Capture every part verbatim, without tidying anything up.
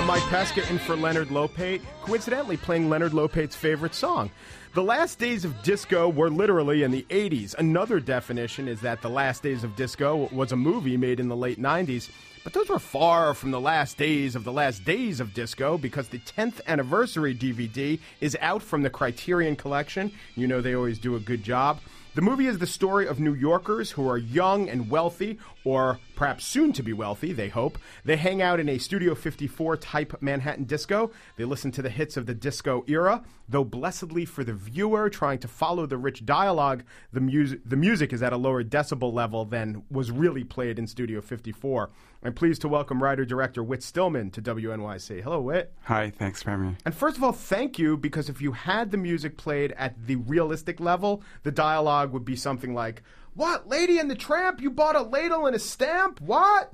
Mike Pesca in for Leonard Lopate, coincidentally playing Leonard Lopate's favorite song. The last days of disco were literally in the eighties. Another definition is that The Last Days of Disco was a movie made in the late nineties, but those were far from the last days of the last days of disco because the tenth anniversary D V D is out from the Criterion Collection. You know they always do a good job. The movie is the story of New Yorkers who are young and wealthy, or perhaps soon to be wealthy, they hope. They hang out in a Studio fifty-four type Manhattan disco. They listen to the hits of the disco era. Though blessedly for the viewer trying to follow the rich dialogue, the, mus- the music is at a lower decibel level than was really played in Studio fifty-four. I'm pleased to welcome writer-director Whit Stillman to W N Y C. Hello, Whit. Hi, thanks for having me. And first of all, thank you, because if you had the music played at the realistic level, the dialogue would be something like, "What, Lady and the Tramp? You bought a ladle and a stamp? What?"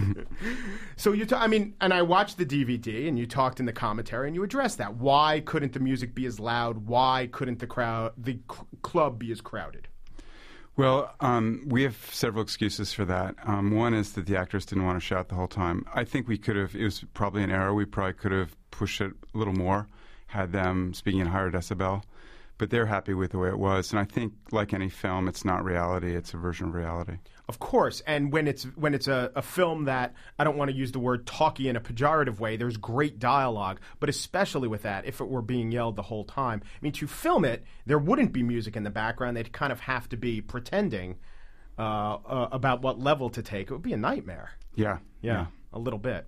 So you, ta- I mean, and I watched the D V D, and you talked in the commentary, and you addressed that. Why couldn't the music be as loud? Why couldn't the crowd, the c- club, be as crowded? Well, um, we have several excuses for that. Um, one is that the actors didn't want to shout the whole time. I think we could have, it was probably an error, we probably could have pushed it a little more, had them speaking in higher decibel. But they're happy with the way it was. And I think, like any film, it's not reality, it's a version of reality. Of course. And when it's when it's a, a film that, I don't want to use the word talky in a pejorative way, there's great dialogue. But especially with that, if it were being yelled the whole time. I mean, to film it, there wouldn't be music in the background. They'd kind of have to be pretending uh, uh, about what level to take. It would be a nightmare. Yeah. Yeah, yeah. a little bit.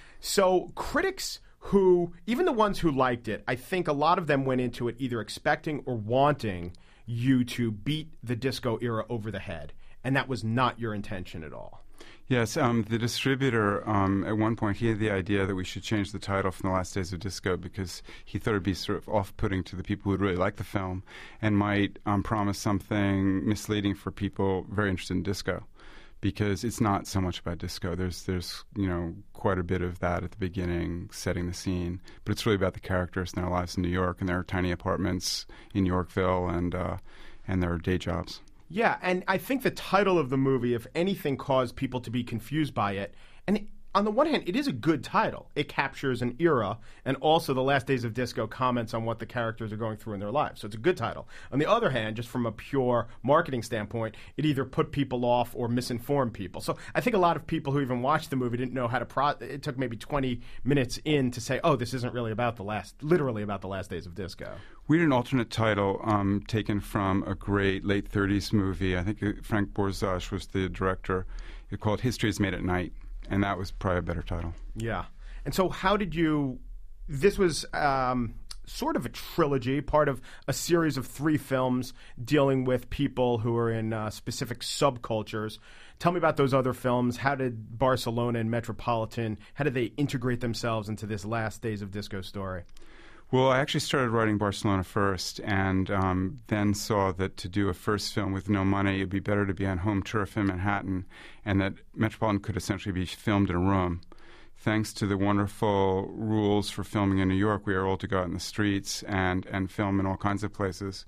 So critics who, even the ones who liked it, I think a lot of them went into it either expecting or wanting you to beat the disco era over the head. And that was not your intention at all. Yes, um, the distributor, um, at one point, he had the idea that we should change the title from The Last Days of Disco because he thought it would be sort of off-putting to the people who would really like the film and might um, promise something misleading for people very interested in disco. Because it's not so much about disco. There's, there's, you know, quite a bit of that at the beginning, setting the scene. But it's really about the characters and their lives in New York and their tiny apartments in Yorkville and uh, and their day jobs. Yeah, and I think the title of the movie, if anything, caused people to be confused by it. And it, on the one hand, it is a good title. It captures an era, and also The Last Days of Disco comments on what the characters are going through in their lives. So it's a good title. On the other hand, just from a pure marketing standpoint, it either put people off or misinformed people. So I think a lot of people who even watched the movie didn't know how to pro- it took maybe twenty minutes in to say, oh, this isn't really about the last, literally about The Last Days of Disco. We had an alternate title um, taken from a great late thirties movie. I think Frank Borzage was the director. It called History is Made at Night. And that was probably a better title. Yeah. And so how did you – this was um, sort of a trilogy, part of a series of three films dealing with people who are in uh, specific subcultures. Tell me about those other films. How did Barcelona and Metropolitan – how did they integrate themselves into this Last Days of Disco story? Well, I actually started writing Barcelona first and um, then saw that to do a first film with no money, it would be better to be on home turf in Manhattan, and that Metropolitan could essentially be filmed in a room. Thanks to the wonderful rules for filming in New York, we are able to go out in the streets and, and film in all kinds of places.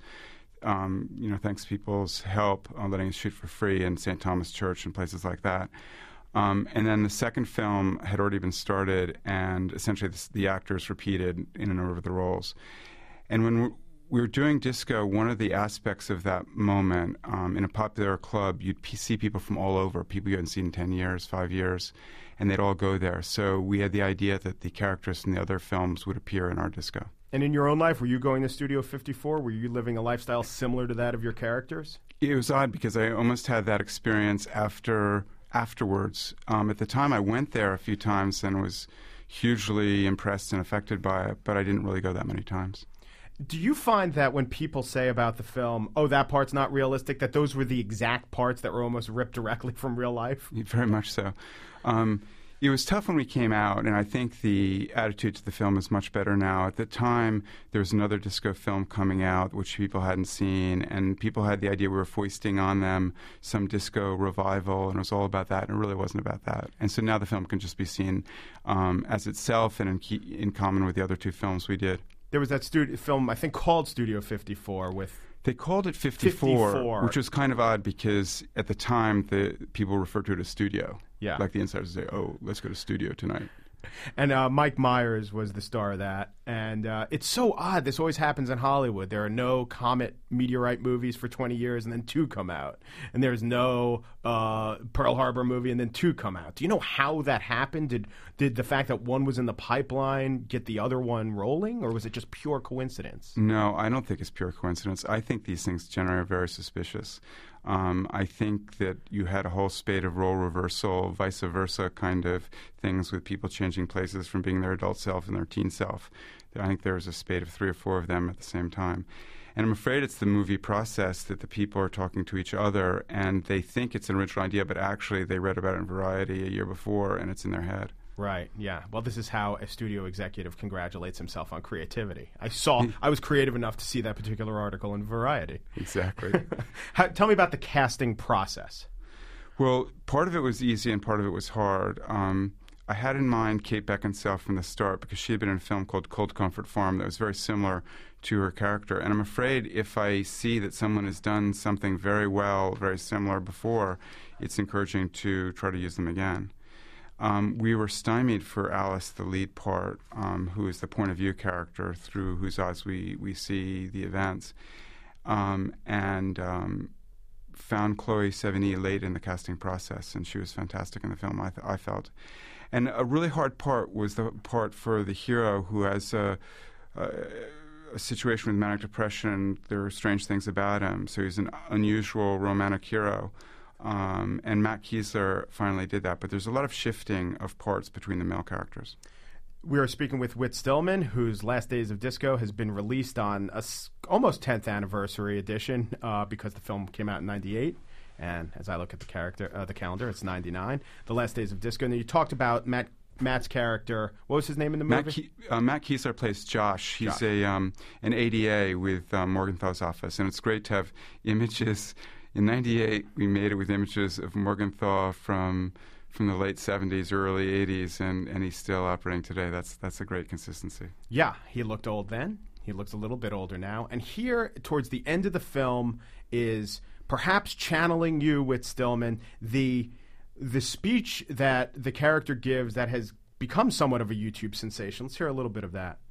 Um, you know, thanks to people's help uh, letting us shoot for free in Saint Thomas Church and places like that. Um, and then the second film had already been started, and essentially this, the actors repeated in and over the roles. And when we were doing disco, one of the aspects of that moment, um, in a popular club, you'd p- see people from all over, people you hadn't seen in ten years, five years, and they'd all go there. So we had the idea that the characters in the other films would appear in our disco. And in your own life, were you going to Studio fifty-four? Were you living a lifestyle similar to that of your characters? It was odd because I almost had that experience after... afterwards. Um, at the time, I went there a few times and was hugely impressed and affected by it, but I didn't really go that many times. Do you find that when people say about the film, oh, that part's not realistic, that those were the exact parts that were almost ripped directly from real life? Very much so. Um, it was tough when we came out, and I think the attitude to the film is much better now. At the time, there was another disco film coming out, which people hadn't seen, and people had the idea we were foisting on them some disco revival, and it was all about that, and it really wasn't about that. And so now the film can just be seen um, as itself and in, key, in common with the other two films we did. There was that studio film, I think, called Studio fifty-four with... They called it fifty-four, fifty-four, which was kind of odd because at the time the people referred to it as studio. Yeah. Like the insiders say, oh, let's go to studio tonight. And uh, Mike Myers was the star of that. And uh, it's so odd. This always happens in Hollywood. There are no Comet meteorite movies for twenty years, and then two come out. And there's no uh, Pearl Harbor movie, and then two come out. Do you know how that happened? Did did the fact that one was in the pipeline get the other one rolling, or was it just pure coincidence? No, I don't think it's pure coincidence. I think these things generally are very suspicious. Um, I think that you had a whole spate of role reversal, vice versa kind of things with people changing places from being their adult self and their teen self. I think there was a spate of three or four of them at the same time. And I'm afraid it's the movie process that the people are talking to each other and they think it's an original idea, but actually they read about it in Variety a year before and it's in their head. Right, yeah. Well, this is how a studio executive congratulates himself on creativity. I saw, I was creative enough to see that particular article in Variety. Exactly. How, tell me about the casting process. Well, part of it was easy and part of it was hard. Um, I had in mind Kate Beckinsale from the start because she had been in a film called Cold Comfort Farm that was very similar to her character. And I'm afraid if I see that someone has done something very well, very similar before, it's encouraging to try to use them again. Um, we were stymied for Alice, the lead part, um, who is the point of view character through whose eyes we, we see the events, um, and um, found Chloe Sevigny late in the casting process, and she was fantastic in the film, I, th- I felt. And a really hard part was the part for the hero who has a, a, a situation with manic depression. There are strange things about him, so he's an unusual romantic hero. Um, and Matt Kiesler finally did that, but there's a lot of shifting of parts between the male characters. We are speaking with Whit Stillman, whose Last Days of Disco has been released on a s- almost tenth anniversary edition uh, because the film came out in ninety-eight. And as I look at the character, uh, the calendar, it's ninety-nine. The Last Days of Disco. And you talked about Matt Matt's character. What was his name in the movie? Matt, Ke- uh, Matt Kiesler plays Josh. He's Josh. a um, an A D A with uh, Morgenthau's office, and it's great to have images. In ninety-eight, we made it with images of Morgenthau from from the late seventies, early eighties, and, and he's still operating today. That's that's a great consistency. Yeah, he looked old then. He looks a little bit older now. And here, towards the end of the film, is perhaps channeling you, Whit Stillman, the the speech that the character gives that has become somewhat of a YouTube sensation. Let's hear a little bit of that.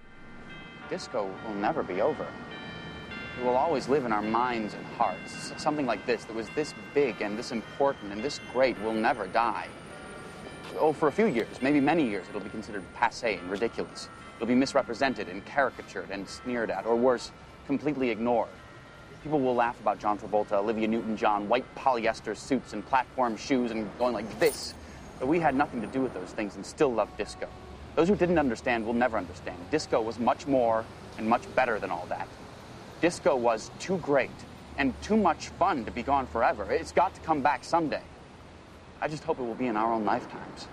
Disco will never be over. It will always live in our minds and hearts. Something like this, that was this big and this important and this great, will never die. Oh, for a few years, maybe many years, it'll be considered passé and ridiculous. It'll be misrepresented and caricatured and sneered at, or worse, completely ignored. People will laugh about John Travolta, Olivia Newton-John, white polyester suits and platform shoes and going like this. But we had nothing to do with those things and still loved disco. Those who didn't understand will never understand. Disco was much more and much better than all that. Disco was too great and too much fun to be gone forever. It's got to come back someday. I just hope it will be in our own lifetimes.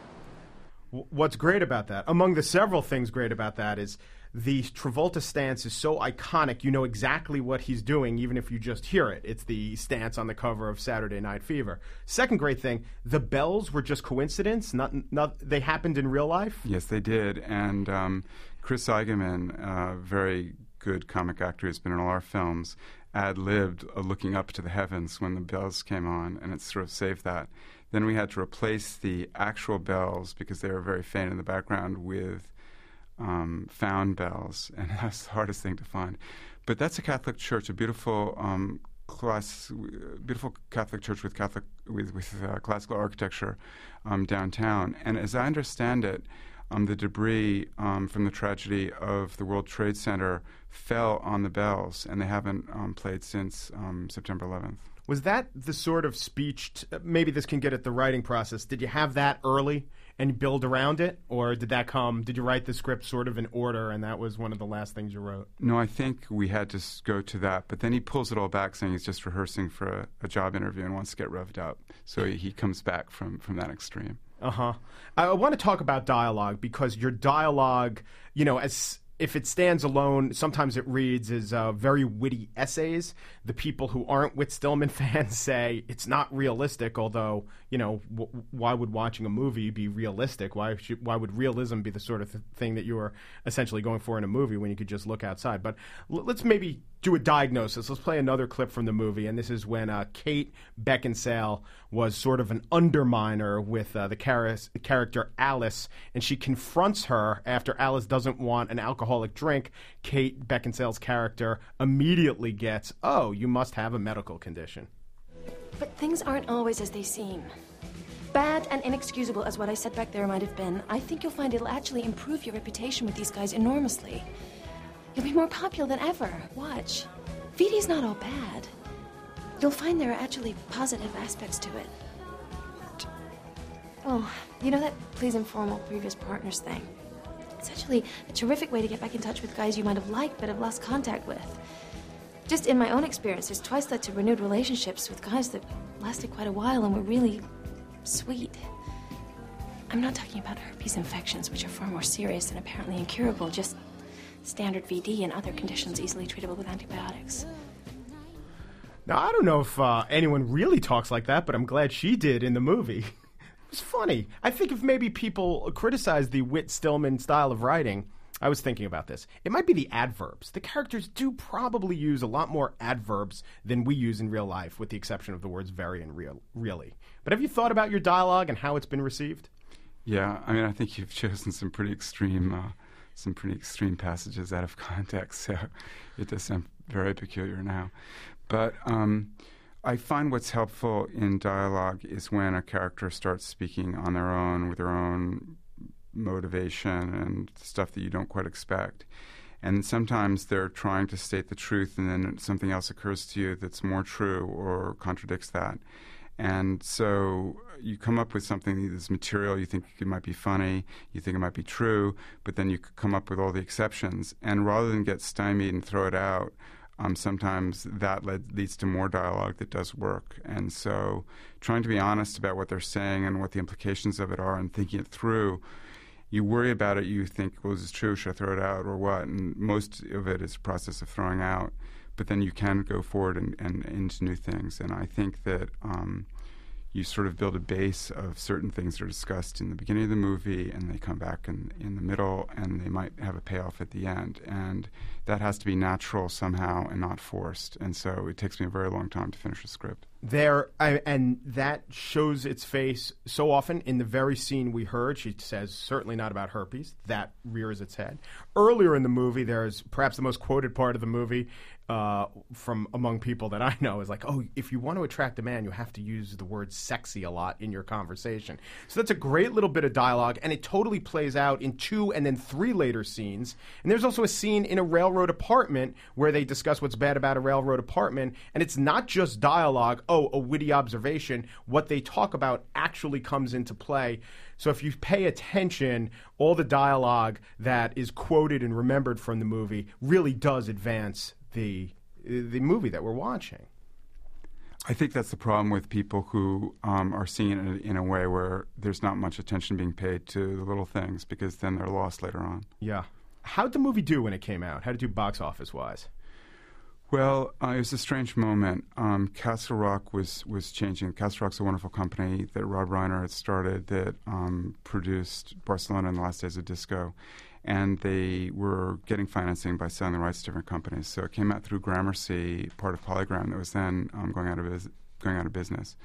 What's great about that, among the several things great about that, is the Travolta stance is so iconic. You know exactly what he's doing, even if you just hear it. It's the stance on the cover of Saturday Night Fever. Second great thing, the bells were just coincidence. Not, not they happened in real life. Yes, they did. And um, Chris Eigenman, uh, very good comic actor who's been in all our films, ad-libbed uh, looking up to the heavens when the bells came on, and it sort of saved that. Then we had to replace the actual bells, because they were very faint in the background, with um, found bells, and that's the hardest thing to find. But that's a Catholic church, a beautiful um, class, beautiful Catholic church with Catholic with, with uh, classical architecture um, downtown. And as I understand it, Um, the debris um, from the tragedy of the World Trade Center fell on the bells, and they haven't um, played since um, September eleventh. Was that the sort of speech, t- maybe this can get at the writing process, did you have that early and build around it? Or did that come, did you write the script sort of in order and that was one of the last things you wrote? No, I think we had to go to that, but then he pulls it all back saying he's just rehearsing for a, a job interview and wants to get revved up. So he, he comes back from, from that extreme. Uh-huh. I, I want to talk about dialogue because your dialogue, you know, as if it stands alone, sometimes it reads as uh, very witty essays. The people who aren't Whit Stillman fans say it's not realistic, although, you know, w- why would watching a movie be realistic? Why should, why would realism be the sort of th- thing that you are essentially going for in a movie when you could just look outside? But l- let's maybe do a diagnosis. Let's play another clip from the movie, and this is when uh, Kate Beckinsale was sort of an underminer with uh, the char- character Alice, and she confronts her after Alice doesn't want an alcoholic drink. Kate Beckinsale's character immediately gets, oh, you must have a medical condition. But things aren't always as they seem. Bad and inexcusable as what I said back there might have been, I think you'll find it'll actually improve your reputation with these guys enormously. You'll be more popular than ever. Watch. V D's not all bad. You'll find there are actually positive aspects to it. Well, you know that please informal previous partners thing? It's actually a terrific way to get back in touch with guys you might have liked but have lost contact with. Just in my own experience, there's twice led to renewed relationships with guys that lasted quite a while and were really sweet. I'm not talking about herpes infections, which are far more serious and apparently incurable, just standard V D and other conditions easily treatable with antibiotics. Now, I don't know if uh, anyone really talks like that, but I'm glad she did in the movie. It was funny. I think if maybe people criticize the Whit Stillman style of writing, I was thinking about this. It might be the adverbs. The characters do probably use a lot more adverbs than we use in real life, with the exception of the words very and real, really. But have you thought about your dialogue and how it's been received? Yeah, I mean, I think you've chosen some pretty extreme, uh, some pretty extreme passages out of context, so it does sound very peculiar now. But um, I find what's helpful in dialogue is when a character starts speaking on their own, with their own motivation and stuff that you don't quite expect. And sometimes they're trying to state the truth, and then something else occurs to you that's more true or contradicts that. And so you come up with something that's material, you think it might be funny, you think it might be true, but then you come up with all the exceptions. And rather than get stymied and throw it out, um, sometimes that led, leads to more dialogue that does work. And so trying to be honest about what they're saying and what the implications of it are and thinking it through, you worry about it, you think, well, is this true, should I throw it out or what? And most of it is a process of throwing out. But then you can go forward and, and into new things. And I think that um, you sort of build a base of certain things that are discussed in the beginning of the movie, and they come back in, in the middle, and they might have a payoff at the end. And that has to be natural somehow and not forced. And so it takes me a very long time to finish a script. There, I, and that shows its face so often in the very scene we heard. She says, certainly not about herpes. That rears its head. Earlier in the movie, there's perhaps the most quoted part of the movie uh, from among people that I know is like, oh, if you want to attract a man, you have to use the word sexy a lot in your conversation. So that's a great little bit of dialogue, and it totally plays out in two and then three later scenes. And there's also a scene in a railroad apartment where they discuss what's bad about a railroad apartment, and it's not just dialogue, oh, a witty observation. What they talk about actually comes into play. So if you pay attention, all the dialogue that is quoted and remembered from the movie really does advance the the movie that we're watching. I think that's the problem with people who um, are seeing it in a, in a way where there's not much attention being paid to the little things, because then they're lost later on. Yeah. How'd the movie do when it came out? How did it do box office-wise? Well, uh, it was a strange moment. Um, Castle Rock was, was changing. Castle Rock's a wonderful company that Rob Reiner had started that um, produced Barcelona and the Last Days of Disco. And they were getting financing by selling the rights to different companies. So it came out through Gramercy, part of Polygram, that was then um, going out of biz- going out of business.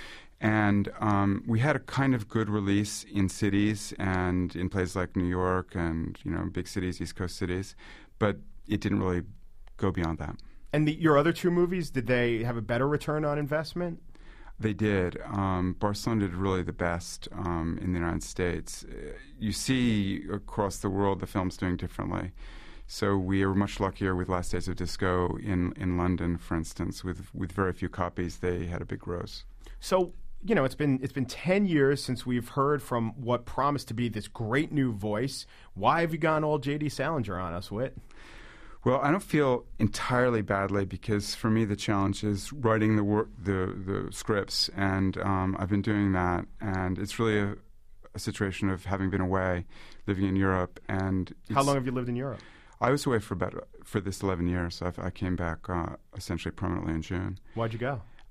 And um, we had a kind of good release in cities and in places like New York and, you know, big cities, East Coast cities, but it didn't really go beyond that. And the, your other two movies, did they have a better return on investment? They did. Um, Barcelona did really the best um, in the United States. You see across the world the films doing differently. So we were much luckier with Last Days of Disco in, in London, for instance. With with very few copies, they had a big gross. So, you know, it's been it's been ten years since we've heard from what promised to be this great new voice. Why have you gone all J D Salinger on us, Whit? Well, I don't feel entirely badly, because for me the challenge is writing the work, the the scripts, and um, I've been doing that. And it's really a, a situation of having been away, living in Europe. And how long have you lived in Europe? I was away for about for this eleven years. So I've, I came back uh, essentially permanently in June. Why'd you go?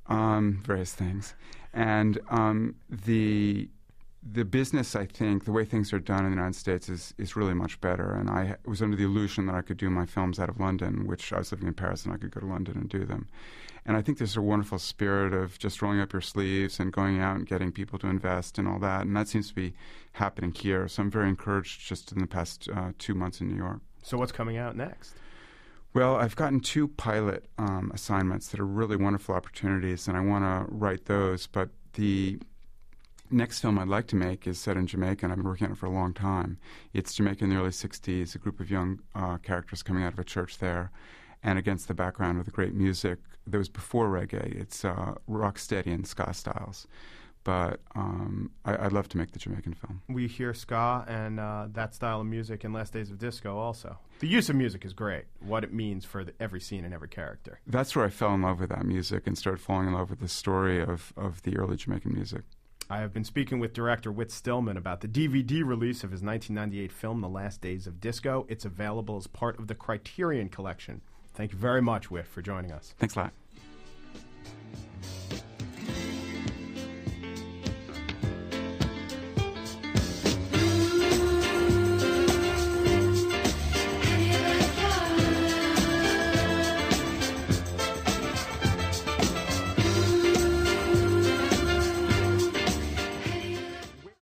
Um, various things. And um, the the business, I think, the way things are done in the United States is, is really much better. And I was under the illusion that I could do my films out of London, which I was living in Paris and I could go to London and do them. And I think there's a wonderful spirit of just rolling up your sleeves and going out and getting people to invest and all that. And that seems to be happening here. So I'm very encouraged just in the past uh, two months in New York. So what's coming out next? Well, I've gotten two pilot um, assignments that are really wonderful opportunities, and I want to write those. But the next film I'd like to make is set in Jamaica, and I've been working on it for a long time. It's Jamaica in the early sixties, a group of young uh, characters coming out of a church there, and against the background of the great music that was before reggae. It's uh, rock steady and ska styles. But um, I, I'd love to make the Jamaican film. We hear ska and uh, that style of music in Last Days of Disco also. The use of music is great, what it means for the, every scene and every character. That's where I fell in love with that music and started falling in love with the story of, of the early Jamaican music. I have been speaking with director Whit Stillman about the D V D release of his nineteen ninety-eight film, The Last Days of Disco. It's available as part of the Criterion Collection. Thank you very much, Whit, for joining us. Thanks a lot.